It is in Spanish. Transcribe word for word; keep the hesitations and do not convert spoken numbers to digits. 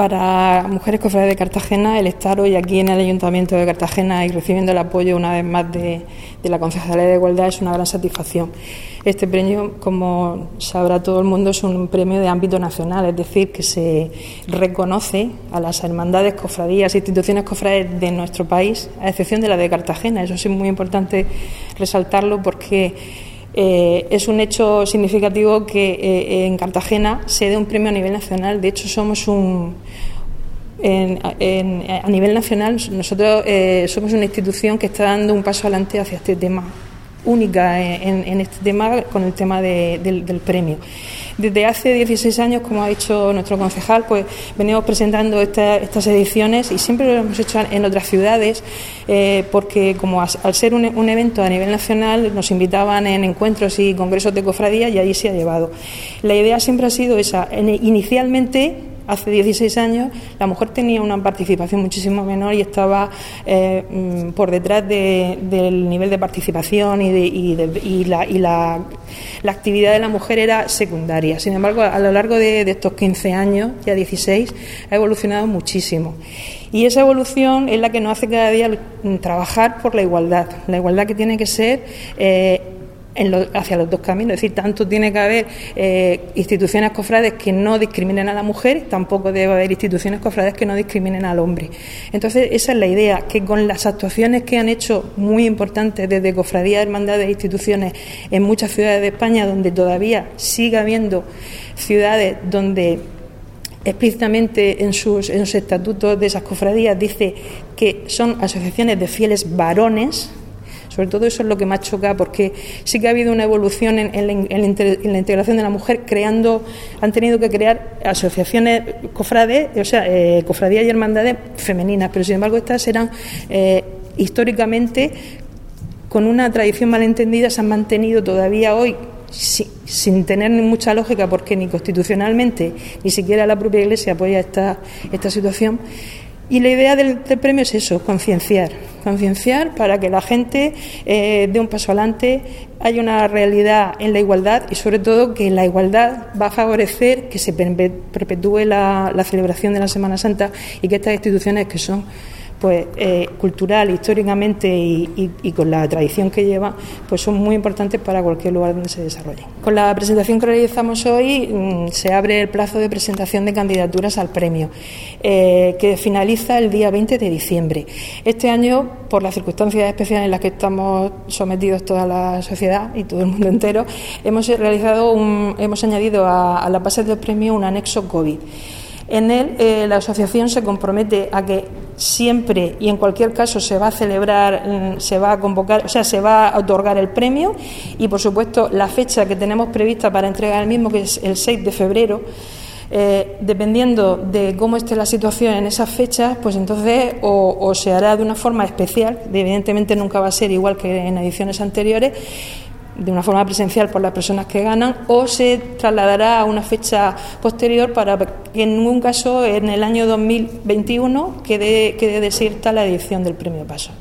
Para Mujeres Cofrades de Cartagena, el estar hoy aquí en el Ayuntamiento de Cartagena y recibiendo el apoyo una vez más de, de la Concejalía de Igualdad es una gran satisfacción. Este premio, como sabrá todo el mundo, es un premio de ámbito nacional, es decir, que se reconoce a las hermandades, cofradías e instituciones cofrades de nuestro país, a excepción de la de Cartagena. Eso sí es muy importante resaltarlo porque Eh, es un hecho significativo que eh, en Cartagena se dé un premio a nivel nacional. De hecho, somos un en, en, a nivel nacional nosotros eh, somos una institución que está dando un paso adelante hacia este tema, única en, en este tema con el tema de, del, del premio. Desde hace dieciséis años, como ha dicho nuestro concejal, pues venimos presentando esta, estas ediciones y siempre lo hemos hecho en otras ciudades eh, porque como as, al ser un, un evento a nivel nacional nos invitaban en encuentros y congresos de cofradías y allí se ha llevado. La idea siempre ha sido esa. En, inicialmente, hace dieciséis años, la mujer tenía una participación muchísimo menor y estaba eh, por detrás de, del nivel de participación y, de, y, de, y, la, y la, la actividad de la mujer era secundaria. Sin embargo, a lo largo de, de estos quince años, ya dieciséis, ha evolucionado muchísimo. Y esa evolución es la que nos hace cada día trabajar por la igualdad. La igualdad que tiene que ser Eh, En lo, hacia los dos caminos, es decir, tanto tiene que haber eh, instituciones cofrades que no discriminen a la mujer, tampoco debe haber instituciones cofrades que no discriminen al hombre. Entonces, esa es la idea, que con las actuaciones que han hecho muy importantes desde cofradías, hermandades e instituciones en muchas ciudades de España, donde todavía sigue habiendo ciudades donde explícitamente en sus, en sus estatutos de esas cofradías dice que son asociaciones de fieles varones. Sobre todo eso es lo que más choca, porque sí que ha habido una evolución en, en, la, en la integración de la mujer, creando, han tenido que crear asociaciones cofrades, o sea, eh, cofradías y hermandades femeninas, pero sin embargo estas eran eh, históricamente, con una tradición malentendida, se han mantenido todavía hoy sin, sin tener mucha lógica, porque ni constitucionalmente ni siquiera la propia Iglesia apoya esta, esta situación. Y la idea del, del premio es eso, concienciar, concienciar para que la gente eh, dé un paso adelante, haya una realidad en la igualdad y sobre todo que la igualdad va a favorecer que se perpetúe la, la celebración de la Semana Santa y que estas instituciones que son pues eh, cultural, históricamente y, y, y con la tradición que lleva, pues son muy importantes para cualquier lugar donde se desarrolle. Con la presentación que realizamos hoy mmm, se abre el plazo de presentación de candidaturas al premio, eh, que finaliza el día veinte de diciembre. Este año, por las circunstancias especiales en las que estamos sometidos toda la sociedad y todo el mundo entero, hemos realizado un, hemos añadido a, a las bases del premio un anexo COVID. En él, eh, la asociación se compromete a que siempre y en cualquier caso se va a celebrar, se va a convocar, o sea, se va a otorgar el premio y, por supuesto, la fecha que tenemos prevista para entregar el mismo, que es el seis de febrero, eh, dependiendo de cómo esté la situación en esas fechas, pues entonces o, o se hará de una forma especial, evidentemente nunca va a ser igual que en ediciones anteriores, de una forma presencial por las personas que ganan, o se trasladará a una fecha posterior para que en ningún caso en el año dos mil veintiuno quede, quede desierta la edición del Premio Paso.